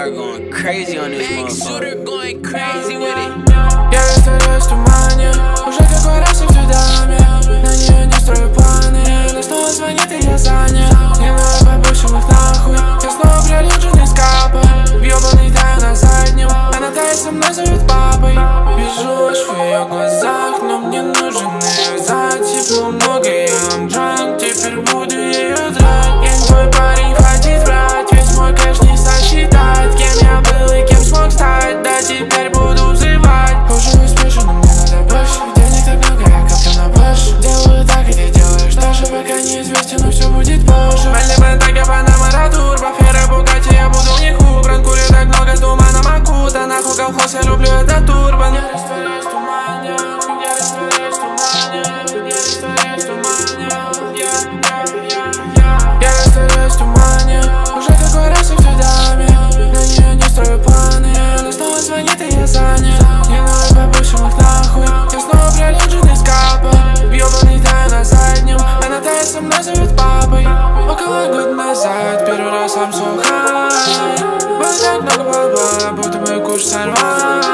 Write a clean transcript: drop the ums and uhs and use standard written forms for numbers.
Shooter going crazy on this motherfucker. Shooter going crazy with it. Я растворяюсь в тумане, уже какой раз я в даме. На нее не строю планы, но снова звонит и я занят. Не надо побольше их нахуй, я снова прилежен из капа. Въебаный таю на заднем, она тает со мной, зовет папой. Вижу ложь в ее глазах, но мне нужен ее зад. Тепло много, я am drunk, теперь буду ее драть. Я не твой парень, хватит врать, весь мой кэш не сосчитать. Кем я был и кем смог стать, да теперь буду взрывать. Уже успешен, но мне надо больше. Денег так много, я как-то на бэш. Делаю так, и ты делаешь тоже, пока неизвестен, но все будет позже. Мальный так я Панама, Ратурба, Ферра, Бугатти, я буду в них убран. Курю так много, с тумана Макута, нахуй колхоз, я люблю этот турбан. Я растворяюсь в тумане, я растворяюсь в тумане, я растворяюсь в тумане, я растворяюсь в тумане, уже какой раз я в даме. На нее не строю планы, но снова звонит и я занят. Не надо побольше их нахуй, я снова прилежен из капа. Въебаный таю на заднем, она тает со мной, зовет папой. Около года назад, первый раз I'm so high. Было так много бабла, будто бы куш сорвал.